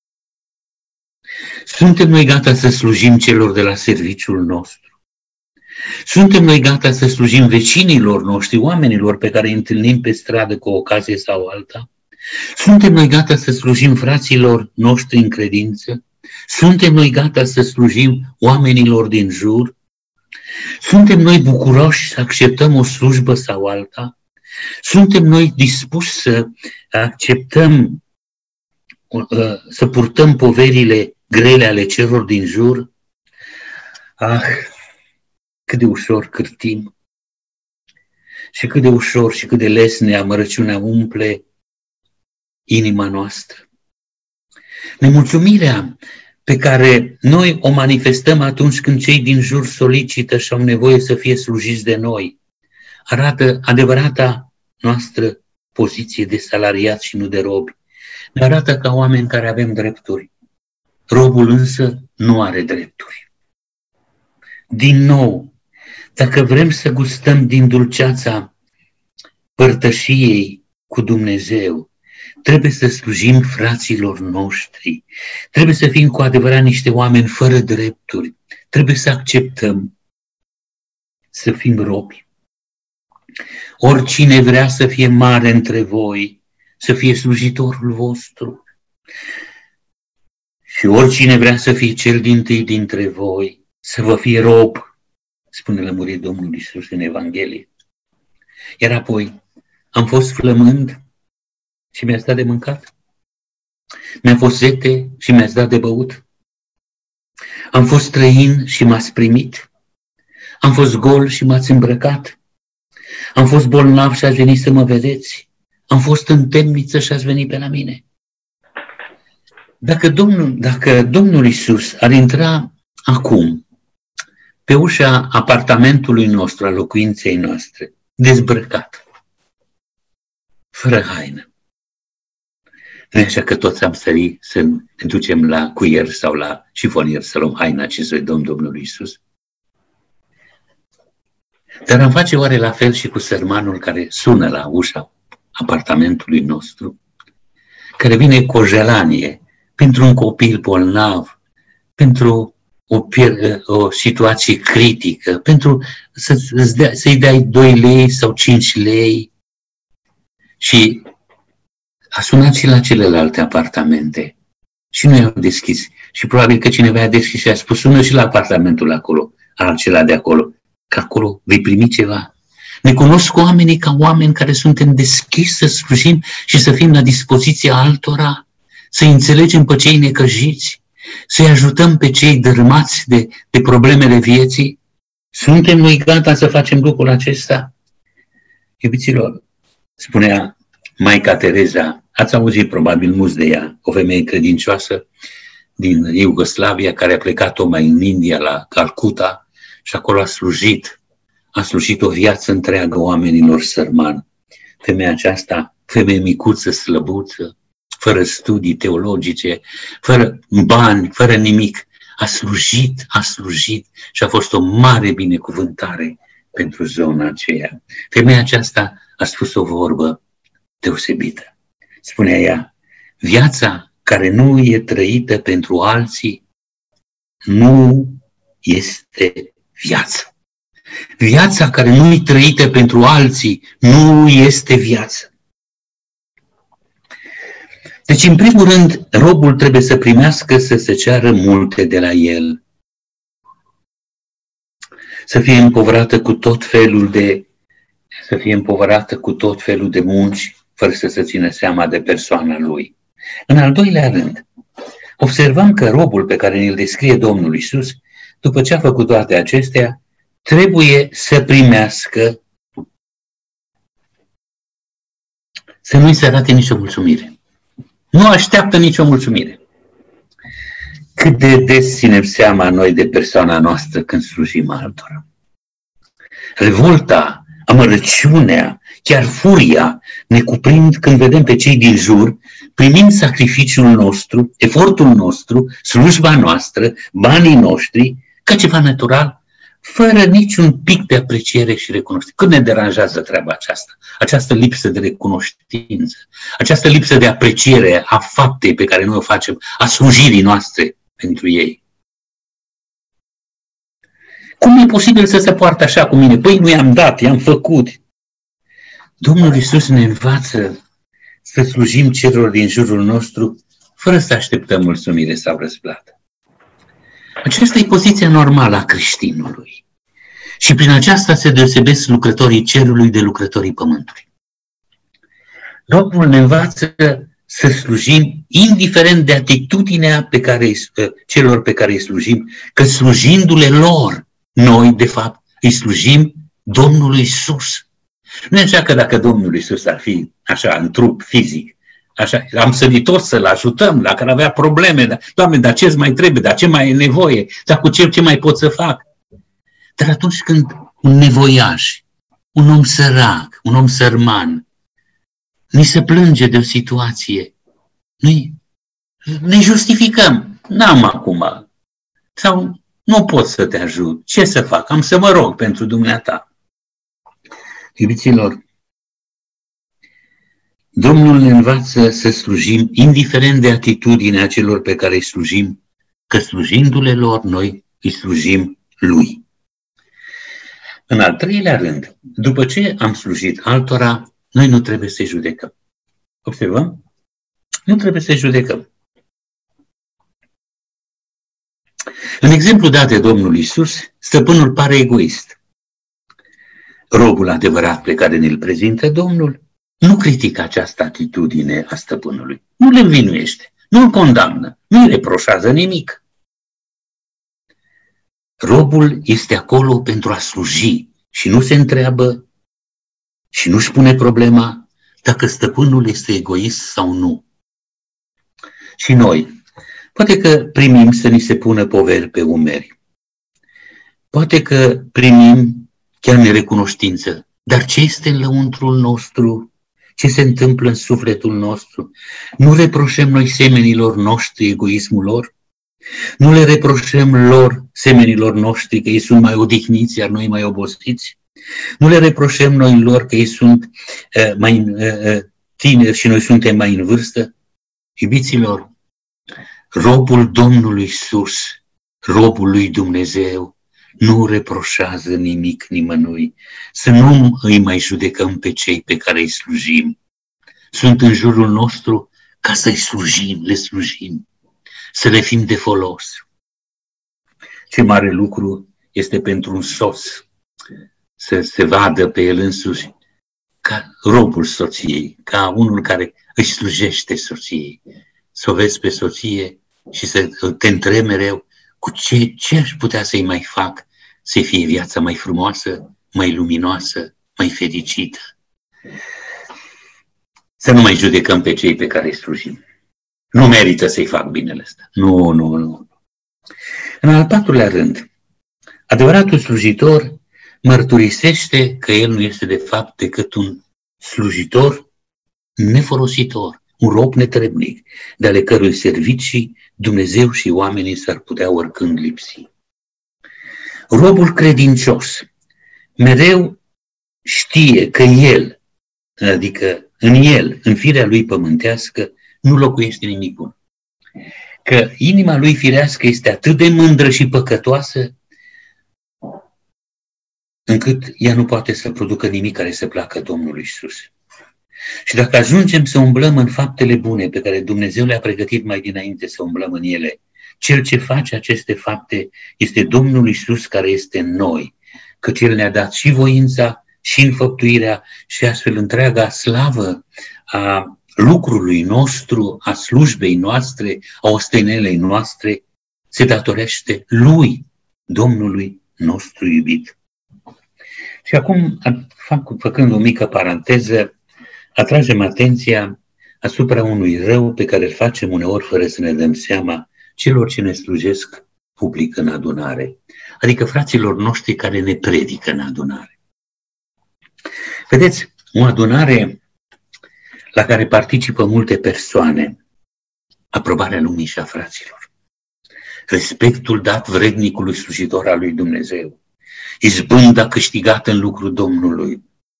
Suntem noi gata să slujim celor de la serviciul nostru? Suntem noi gata să slujim vecinilor noștri, oamenilor pe care îi întâlnim pe stradă cu o ocazie sau alta? Suntem noi gata să slujim fraților noștri în credință? Suntem noi gata să slujim oamenilor din jur? Suntem noi bucuroși să acceptăm o slujbă sau alta? Suntem noi dispuși să acceptăm, să purtăm poverile grele ale celor din jur? Ah, cât de ușor cârtim și cât de ușor și cât de lesne amărăciunea umple inima noastră. Nemulțumirea pe care noi o manifestăm atunci când cei din jur solicită și au nevoie să fie slujiți de noi, arată adevărata noastră poziție de salariat și nu de robi. Ne arată ca oameni care avem drepturi. Robul însă nu are drepturi. Din nou, dacă vrem să gustăm din dulceața părtășiei cu Dumnezeu, trebuie să slujim fraților noștri. Trebuie să fim cu adevărat niște oameni fără drepturi. Trebuie să acceptăm să fim robi. Oricine vrea să fie mare între voi, să fie slujitorul vostru. Și oricine vrea să fie cel dintâi dintre voi, să vă fie rob, spune lămurit Domnul Iisus în Evanghelie. Iar apoi, am fost flămând și mi-ați dat de mâncat. Mi-a fost sete și mi-ați dat de băut. Am fost străin și m-ați primit. Am fost gol și m-ați îmbrăcat. Am fost bolnav și ați venit să mă vedeți. Am fost în temniță și ați venit pe la mine. Dacă Domnul, dacă Domnul Iisus ar intra acum pe ușa apartamentului nostru, a locuinței noastre, dezbrăcat, fără haină, nu așa că toți am sărit să ne ducem la cuier sau la șifonier să luăm haina și să-i dăm Domnului Iisus? Dar am face oare la fel și cu sărmanul care sună la ușa apartamentului nostru, care vine cu o jelanie pentru un copil bolnav, pentru o, pier- o situație critică, pentru să, dea, să-i dai doi lei sau cinci lei. Și a sunat și la celelalte apartamente și nu i-au deschis. Și probabil că cineva a deschis și a spus, sună și la apartamentul acolo, acela de acolo, că acolo vei primi ceva. Ne cunosc oamenii ca oameni care suntem deschiși să slujim și să fim la dispoziția altora, să înțelegem pe cei necăjiți, să-i ajutăm pe cei dărâmați de, de problemele vieții. Suntem noi gata să facem lucrul acesta? Iubiților, spunea Maica Tereza, ați auzit probabil mulți de ea, o femeie credincioasă din Iugoslavia care a plecat tocmai în India, la Calcuta, și acolo a slujit, a slujit o viață întreagă oamenilor sărmani. Femeia aceasta, femeie micuță, slăbuță, fără studii teologice, fără bani, fără nimic, a slujit, a slujit și a fost o mare binecuvântare pentru zona aceea. Femeia aceasta a spus o vorbă deosebită. Spunea ea, viața care nu e trăită pentru alții nu este viață. Viața care nu e trăită pentru alții nu este viață. Deci, în primul rând, robul trebuie să primească, să se ceară multe de la el. Să fie împovărată cu tot felul de, să fie împovărată cu tot felul de munci, fără să se țină seama de persoana lui. În al doilea rând, observăm că robul pe care ne-l descrie Domnul Iisus, după ce a făcut toate acestea, trebuie să primească, să nu-i se arate nicio mulțumire. Nu așteaptă nicio mulțumire. Cât de des ținem seama noi de persoana noastră când slujim altora. Revolta, amărăciunea, chiar furia ne cuprind când vedem pe cei din jur primind sacrificiul nostru, efortul nostru, slujba noastră, banii noștri, ca ceva natural, fără niciun pic de apreciere și recunoștință. Cât ne deranjează treaba aceasta? Această lipsă de recunoștință, această lipsă de apreciere a faptei pe care noi o facem, a slujirii noastre pentru ei. Cum e posibil să se poartă așa cu mine? Păi nu i-am dat, i-am făcut. Domnul Iisus ne învață să slujim celor din jurul nostru fără să așteptăm mulțumire sau răsplată. Aceasta e poziția normală a creștinului. Și prin aceasta se deosebesc lucrătorii cerului de lucrătorii pământului. Domnul ne învață să slujim indiferent de atitudinea pe care, celor pe care îi slujim, că slujindu-le lor, noi, de fapt, îi slujim Domnului Iisus. Nu e așa că dacă Domnul Iisus ar fi așa în trup fizic, așa, am sărit toți să-L ajutăm, dacă ar avea probleme, dar, Doamne, dar ce-ți mai trebuie, dar ce mai e nevoie, dar cu ce, ce mai pot să fac? Dar atunci când un nevoiaș, un om sărac, un om sărman, ni se plânge de o situație, noi ne justificăm, n-am acum, sau nu pot să te ajut, ce să fac, am să mă rog pentru dumneata. Iubiților, Domnul ne învață să slujim, indiferent de atitudinea celor pe care îi slujim, că slujindu-le lor, noi îi slujim Lui. În al treilea rând, după ce am slujit altora, noi nu trebuie să-i judecăm. Observăm? Nu trebuie să-i judecăm. În exemplu dat de Domnul Iisus, stăpânul pare egoist. Robul adevărat pe care ne-l prezintă Domnul nu critică această atitudine a stăpânului. Nu le învinuiește, nu îl condamnă, nu îi reproșează nimic. Robul este acolo pentru a sluji și nu se întreabă și nu-și pune problema dacă stăpânul este egoist sau nu. Și noi, poate că primim să ni se pună poveri pe umeri. Poate că primim chiar nerecunoștință. Dar ce este în lăuntrul nostru? Ce se întâmplă în sufletul nostru? Nu reproșăm noi semenilor noștri egoismul lor? Nu le reproșăm lor, semenilor noștri, că ei sunt mai odihniți, iar noi mai obosiți? Nu le reproșăm noi lor că ei sunt uh, mai uh, tineri și noi suntem mai în vârstă? Iubiților, robul Domnului Iisus, robul lui Dumnezeu, nu reproșează nimic nimănui, să nu îi mai judecăm pe cei pe care îi slujim. Sunt în jurul nostru ca să-i slujim, le slujim, să le fim de folos. Ce mare lucru este pentru un soț să se vadă pe el însuși ca robul soției, ca unul care își slujește soției. Să o vezi pe soție și să te întrebi mereu cu ce, ce aș putea să-i mai fac să fie viața mai frumoasă, mai luminoasă, mai fericită. Să nu mai judecăm pe cei pe care îi slujim. Nu merită să-i fac binele ăsta. Nu, nu, nu. În al patrulea rând, adevăratul slujitor mărturisește că el nu este de fapt decât un slujitor nefolositor, un rob netrebnic, de ale cărui servicii Dumnezeu și oamenii s-ar putea oricând lipsi. Robul credincios mereu știe că el, adică în el, în firea lui pământească, nu locuiește nimic bun. Că inima lui firească este atât de mândră și păcătoasă, încât ea nu poate să producă nimic care să placă Domnului Iisus. Și dacă ajungem să umblăm în faptele bune pe care Dumnezeu le-a pregătit mai dinainte să umblăm în ele, cel ce face aceste fapte este Domnul Iisus care este în noi, căci El ne-a dat și voința și înfăptuirea și astfel întreaga slavă a lucrului nostru, a slujbei noastre, a ostenelei noastre, se datorește Lui, Domnului nostru iubit. Și acum, fac, făcând o mică paranteză, atragem atenția asupra unui rău pe care îl facem uneori fără să ne dăm seama celor ce ne slujesc public în adunare, adică fraților noștri care ne predică în adunare. Vedeți, o adunare la care participă multe persoane, aprobarea lumii și a fraților, respectul dat vrednicului slujitor al lui Dumnezeu, izbânda câștigată în lucrul Domnului,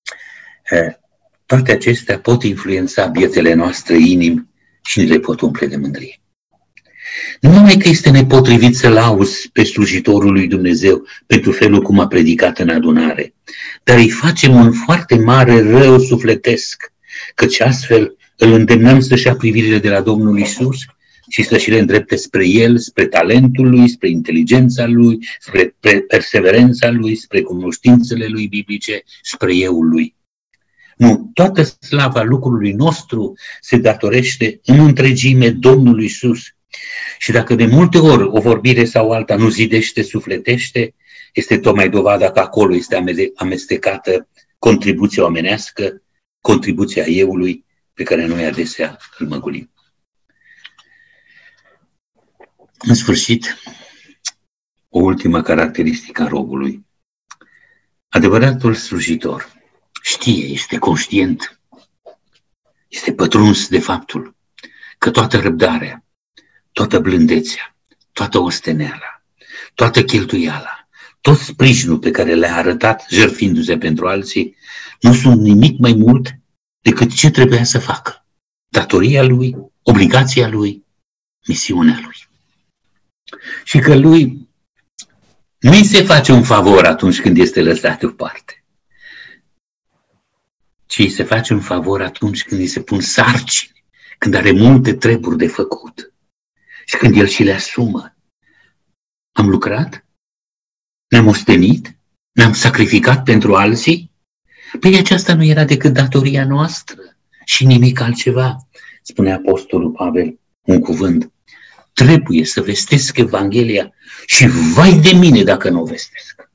toate acestea pot influența bietele noastre inimi și ne le pot umple de mândrie. Nu numai că este nepotrivit să-L auzi pe slujitorul lui Dumnezeu pentru felul cum a predicat în adunare, dar îi facem un foarte mare rău sufletesc, căci astfel îl îndemnăm să-și ia privirile de la Domnul Iisus și să-și le îndrepte spre El, spre talentul Lui, spre inteligența Lui, spre perseverența Lui, spre cunoștințele Lui biblice, spre euul Lui. Nu, toată slava lucrului nostru se datorește în întregime Domnului Iisus. Și dacă de multe ori o vorbire sau alta nu zidește, sufletește, este tocmai dovada că acolo este amestecată contribuția omenească, contribuția euului pe care noi adesea îl măgulim. În sfârșit, o ultimă caracteristică a robului. Adevăratul slujitor știe, este conștient, este pătruns de faptul că toată răbdarea, toată blândețea, toată osteneala, toată cheltuiala, tot sprijinul pe care le-a arătat jertfindu-se pentru alții, nu sunt nimic mai mult decât ce trebuia să facă. Datoria lui, obligația lui, misiunea lui. Și că lui nu-i se face un favor atunci când este lăsat deoparte, ci îi se face un favor atunci când îi se pun sarcini, când are multe treburi de făcut și când el și le asumă. Am lucrat? Ne-am ostenit? Ne-am sacrificat pentru alții? Păi aceasta nu era decât datoria noastră și nimic altceva, spune Apostolul Pavel un cuvânt. Trebuie să vestesc Evanghelia și vai de mine dacă nu o vestesc.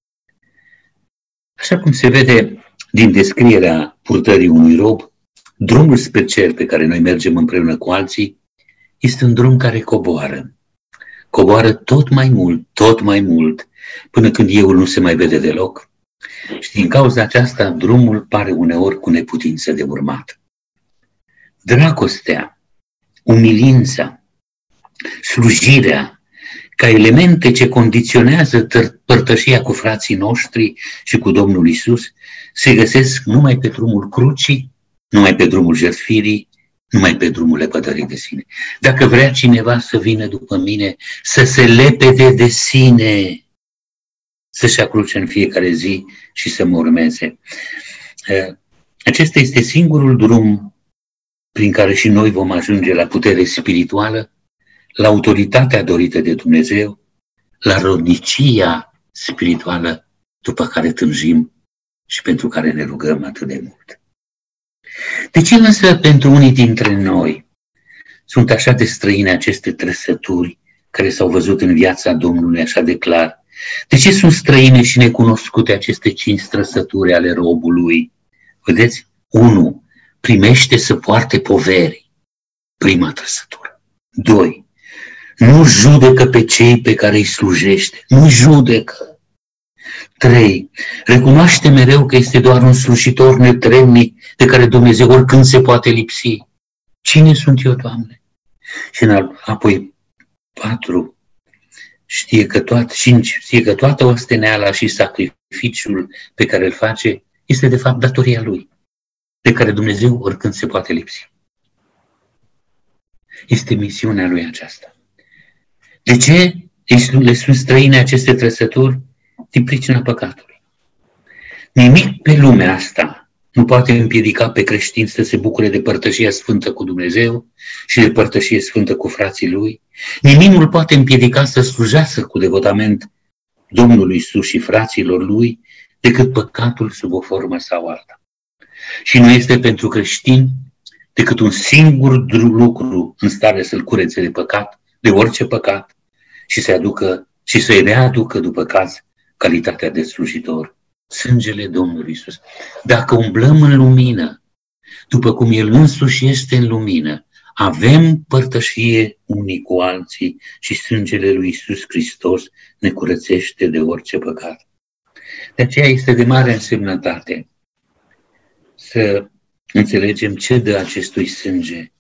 Așa cum se vede din descrierea purtării unui rob, drumul spre cer pe care noi mergem împreună cu alții este un drum care coboară. Coboară tot mai mult, tot mai mult, până când euul nu se mai vede deloc. Și din cauza aceasta, drumul pare uneori cu neputință de urmat. Dragostea, umilința, slujirea, ca elemente ce condiționează părtășia cu frații noștri și cu Domnul Iisus, se găsesc numai pe drumul crucii, numai pe drumul jertfirii, numai pe drumul lepădării de sine. Dacă vrea cineva să vină după mine, să se lepede de sine, să-și ia cruce în fiecare zi și să mă urmeze. Acesta este singurul drum prin care și noi vom ajunge la putere spirituală, la autoritatea dorită de Dumnezeu, la rodnicia spirituală după care tânjim și pentru care ne rugăm atât de mult. De ce însă pentru unii dintre noi sunt așa de străine aceste trăsături care s-au văzut în viața Domnului așa de clar? De ce sunt străine și necunoscute aceste cinci trăsături ale robului? Vedeți? unu. Primește să poarte poveri. Prima trăsătură. doi. Nu judecă pe cei pe care îi slujește. Nu judecă. trei. Recunoaște mereu că este doar un slujitor netrebnic de care Dumnezeu oricând se poate lipsi. Cine sunt eu, Doamne? Și în apoi patru. Știe că toată, cinci, știe că toată osteneala și sacrificiul pe care îl face este de fapt datoria lui, de care Dumnezeu oricând se poate lipsi. Este misiunea lui aceasta. De ce le sunt străine aceste trăsături? Din pricina păcatului. Nimic pe lumea asta nu poate împiedica pe creștin să se bucure de părtășia sfântă cu Dumnezeu și de părtășie sfântă cu frații lui. Nimic nu îl poate împiedica să slujească cu devotament Domnului Iisus și fraților lui decât păcatul sub o formă sau alta. Și nu este pentru creștini decât un singur lucru în stare să-l curețe de păcat, de orice păcat, și să aducă și să-i readucă după caz calitatea de slujitor, sângele Domnului Iisus. Dacă umblăm în lumină, după cum El însuși este în lumină, avem părtășie unii cu alții și sângele lui Iisus Hristos ne curățește de orice păcat. De aceea este de mare însemnătate să înțelegem ce dă acestui sânge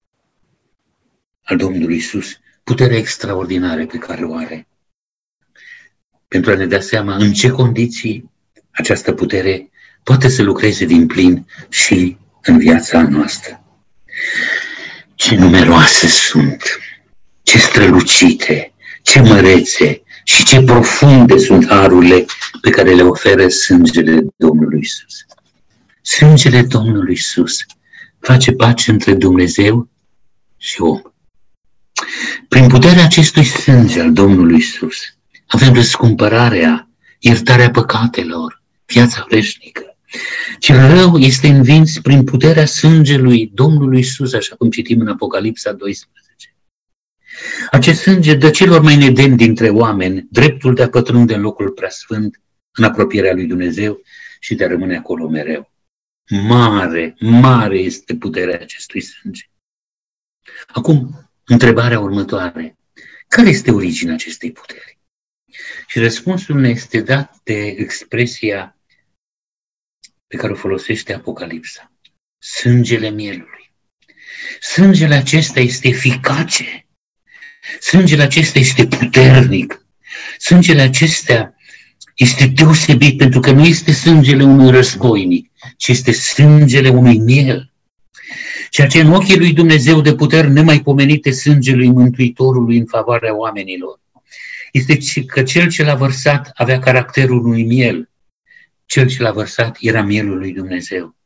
al Domnului Iisus, puterea extraordinară pe care o are, pentru a ne da seama în ce condiții această putere poate să lucreze din plin și în viața noastră. Ce numeroase sunt, ce strălucite, ce mărețe și ce profunde sunt harurile pe care le oferă sângele Domnului Iisus. Sângele Domnului Iisus face pace între Dumnezeu și om. Prin puterea acestui sânge al Domnului Iisus avem răscumpărarea, iertarea păcatelor, viața veșnică. Cel rău este învins prin puterea sângelui Domnului Iisus, așa cum citim în Apocalipsa doisprezece. Acest sânge dă celor mai nedemni dintre oameni dreptul de a pătrunde în locul preasfânt, în apropierea lui Dumnezeu și de a rămâne acolo mereu. Mare, mare este puterea acestui sânge. Acum, întrebarea următoare. Care este originea acestei puteri? Și răspunsul ne este dat de expresia pe care o folosește Apocalipsa. Sângele mielului. Sângele acesta este eficace. Sângele acesta este puternic. Sângele acesta este deosebit pentru că nu este sângele unui războinic, ci este sângele unui miel. Ceea ce în ochii lui Dumnezeu de puteri nemaipomenite sângelui Mântuitorului în favoarea oamenilor este că cel ce l-a vărsat avea caracterul unui miel. Cel ce l-a vărsat era mielul lui Dumnezeu.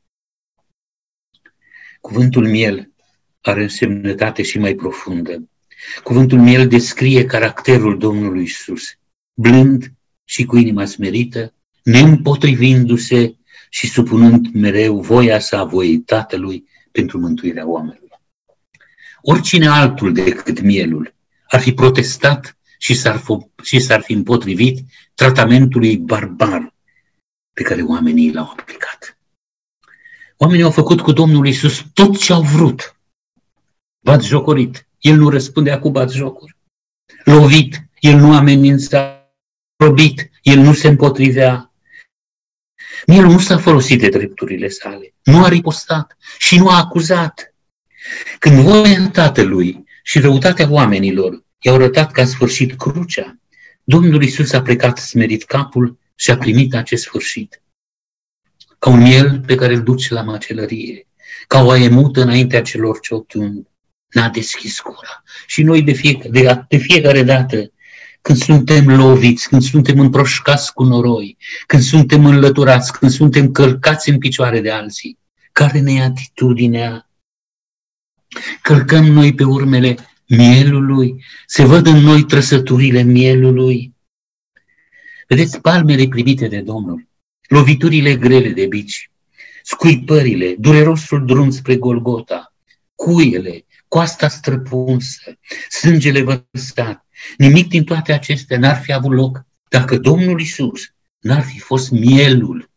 Cuvântul miel are însemnătate și mai profundă. Cuvântul miel descrie caracterul Domnului Iisus, blând și cu inima smerită, neîmpotrivindu-se și supunând mereu voia sa voiei Tatălui pentru mântuirea oamenilor. Oricine altul decât mielul ar fi protestat și s-ar, și s-ar fi împotrivit tratamentului barbar pe care oamenii l-au aplicat. Oamenii au făcut cu Domnul Iisus tot ce au vrut. Batjocorit, el nu răspundea cu batjocuri. Lovit, el nu amenința. Robit, el nu se împotrivea. Mielul nu s-a folosit de drepturile sale, nu a ripostat și nu a acuzat. Când voia Tatălui și răutatea oamenilor i-au arătat că a sfârșit crucea, Domnul Iisus a plecat smerit capul și a primit acest sfârșit. Ca un miel pe care îl duce la macelărie, ca o aie mută înaintea celor ce o tund, n-a deschis gura. Și noi de fiecare, de, de fiecare dată, când suntem loviți, când suntem împroșcați cu noroi, când suntem înlăturați, când suntem călcați în picioare de alții, care ne e atitudinea? Călcăm noi pe urmele mielului? Se văd în noi trăsăturile mielului? Vedeți palmele primite de Domnul, loviturile grele de bici, scuipările, durerosul drum spre Golgota, cuiele, coasta străpunsă, sângele vărsat. Nimic din toate acestea n-ar fi avut loc dacă Domnul Iisus n-ar fi fost mielul.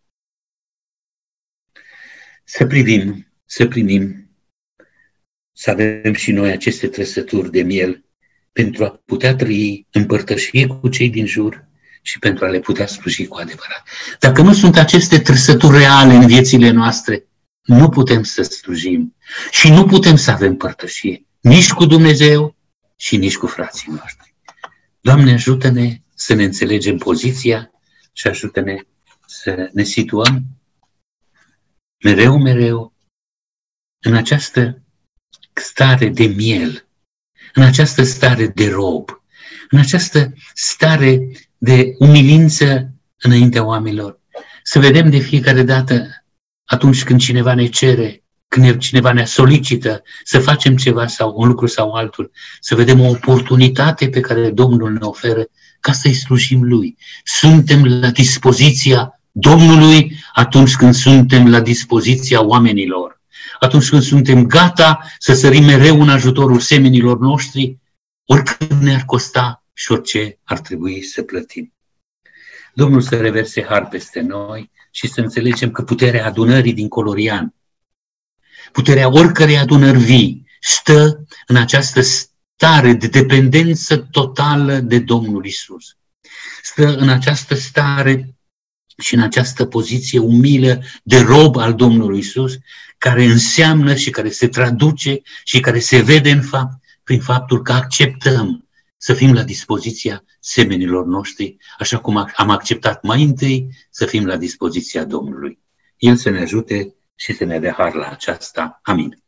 Să privim, să primim, să avem și noi aceste trăsături de miel pentru a putea trăi în părtășie cu cei din jur și pentru a le putea sluji cu adevărat. Dacă nu sunt aceste trăsături reale în viețile noastre, nu putem să slujim și nu putem să avem părtășie nici cu Dumnezeu și nici cu frații noștri. Doamne, ajută-ne să ne înțelegem poziția și ajută-ne să ne situăm mereu, mereu în această stare de miel, în această stare de rob, în această stare de umilință înaintea oamenilor. Să vedem de fiecare dată atunci când cineva ne cere, când cineva ne solicită să facem ceva sau un lucru sau altul, să vedem o oportunitate pe care Domnul ne oferă ca să-i slujim Lui. Suntem la dispoziția Domnului atunci când suntem la dispoziția oamenilor. Atunci când suntem gata să sărim mereu în ajutorul semenilor noștri, oricât ne-ar costa și orice ar trebui să plătim. Domnul să reverse har peste noi și să înțelegem că puterea adunării din Colorian, puterea oricărei adunări vii, stă în această stare de dependență totală de Domnul Iisus. Stă în această stare și în această poziție umilă de rob al Domnului Iisus, care înseamnă și care se traduce și care se vede în fapt prin faptul că acceptăm să fim la dispoziția semenilor noștri, așa cum am acceptat mai întâi să fim la dispoziția Domnului. El să ne ajute și să ne dea har la aceasta. Amin.